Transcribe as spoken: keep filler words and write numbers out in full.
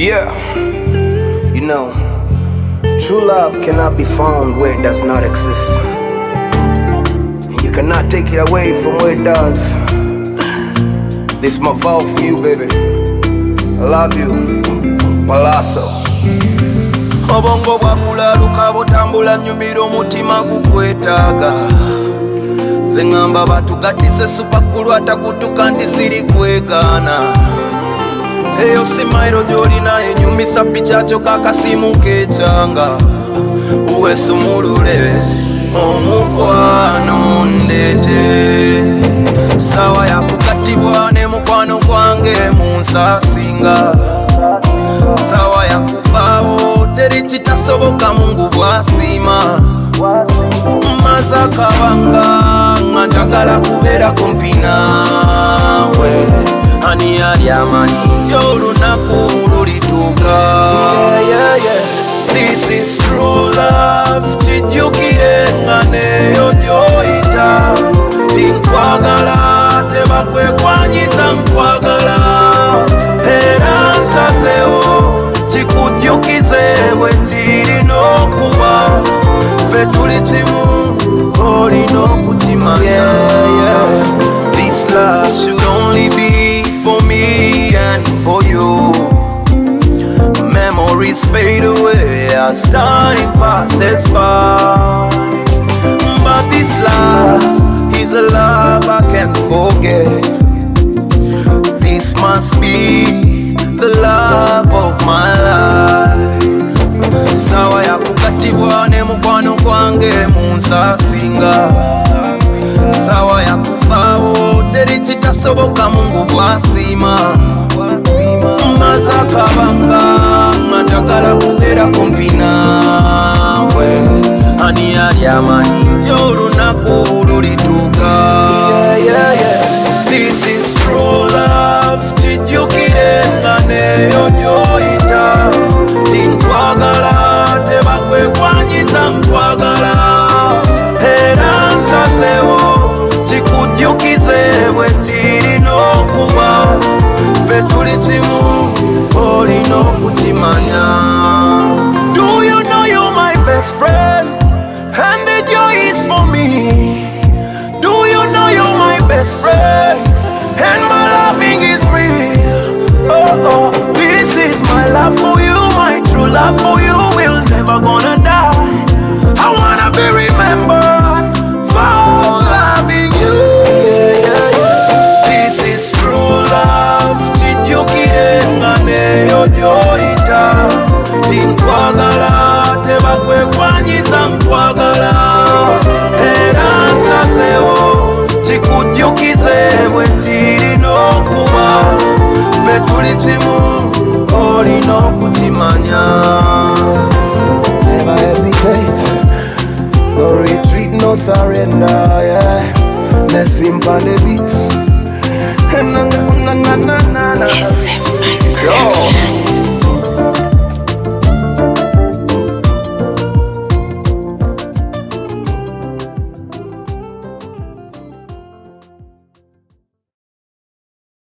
Yeah, you know, true love cannot be found where it does not exist, and you cannot take it away from where it does. This is my vow for you, baby. I love you, Palazzo. Obongo bwakulaluka butambula nyumira omutima gukwetaaga. Zengamba batugatise supakulu atakutuka ndi siri kwegaana. Eyo simairo gyolina enyumisa pichacho kakasimu kechanga. Uwesumulule omukwano ndete. Sawa ya kukatibwa ne mukwano kwange munsasinga. Sawa ya kubawo teri kitasoboka Mungu bwasima. Mazaka wanga njagala kubeera kumpi naawe. Ani yali amanyi nti olunaku lulituuka. Yeah, yeah, yeah. This is true love. Kijjukire nga neyo gy'oyita. Tinkwagala tebakwekwanyiza nkwagala. Era nsazeewo kikujjukize bwe kirina okuba. Ffe tuli kimu olina okukimanya. Yeah, yeah. This love should only be for me and for you. Memories fade away as time passes by. But this love is a love I can't forget. This must be the love of my life. Sawa ya kukatibwa ne mukwano kwange munsasinga. Sawa ya kubawo teri kitasoboka Mungu bwasima. Mazaka banga njagala kubeera kumpi naawe. Ani yali amanyi nti olunaku lulituuka. Yeah, yeah, yeah. This is true love. Kijjukire nga neyo gy'oyita. Tinkwagala tebakwekwanyiza nkwagala. Era nsazeewo kikujjukize bwe kirina okuba. Ffe tuli kimu olina okukimanya. Do you know you're my best friend and the joy is for me? Do you know you're my best friend and my loving is real? Oh, oh, this is my love for you, my true love for you will never gonna die. I wanna be remembered for loving you. Yeah, yeah, yeah. This is true love. Kijjukire nga neyo gy'oyita. Tinkwagala tebakwekwanyiza nkwagala. Era nsazeewo kikujjukize bwe kirina okuba. Ffe tuli kimu olina okukimanya. Never hesitate, no retreat, no surrender, yeah. Nessim on the beat. Na na na na na na. Nessim on the beat. Sure.